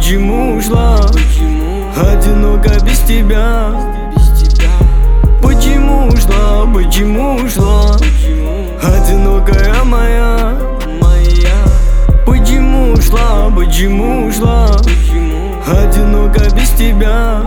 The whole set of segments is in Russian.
почему ушла? Одиноко без тебя. Почему ушла, почему ушла? Одинокая моя. Почему ушла, почему ушла? Одиноко без тебя.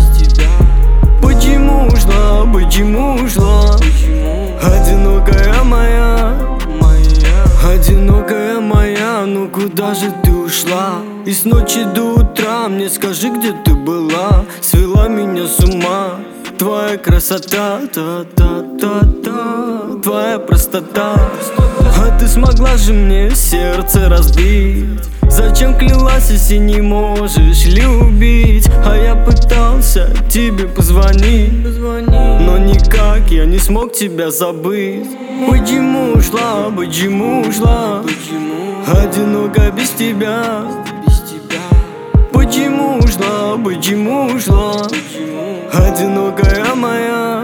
Почему ушла, почему ушла? Одинокая моя. Одинокая моя, ну куда же ты ушла? И с ночи до утра мне скажи, где ты была? Свела меня с ума твоя красота, та-та-та-та, твоя простота. А ты смогла же мне сердце разбить. Зачем клялась, если не можешь любить? А я пытался тебе позвонить, но никак я не смог тебя забыть. Почему ушла, почему ушла? Одиноко без тебя. Почему ушла, почему ушла? Одинокая моя.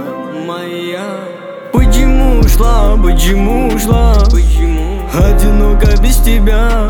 Почему ушла, почему ушла? Одиноко без тебя.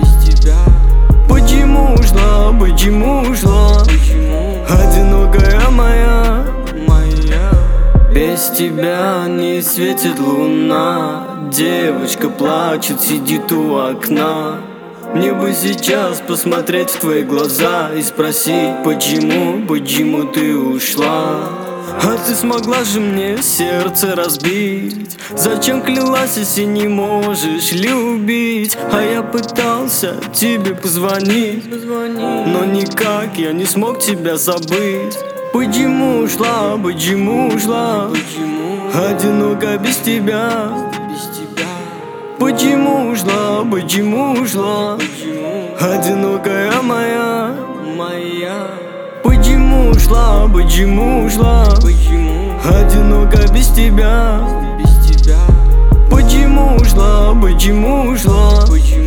Почему ушла, почему ушла? Одинокая моя. Без тебя не светит луна. Девочка плачет, сидит у окна. Мне бы сейчас посмотреть в твои глаза и спросить, почему ты ушла? А ты смогла же мне сердце разбить. Зачем клялась, если не можешь любить? А я пытался тебе позвонить, но никак я не смог тебя забыть. Почему ушла, почему ушла? Одиноко без тебя. Почему ушла, почему ушла? Одинокая моя. Почему ушла, почему ушла? Одиноко без тебя. Почему ушла, почему ушла?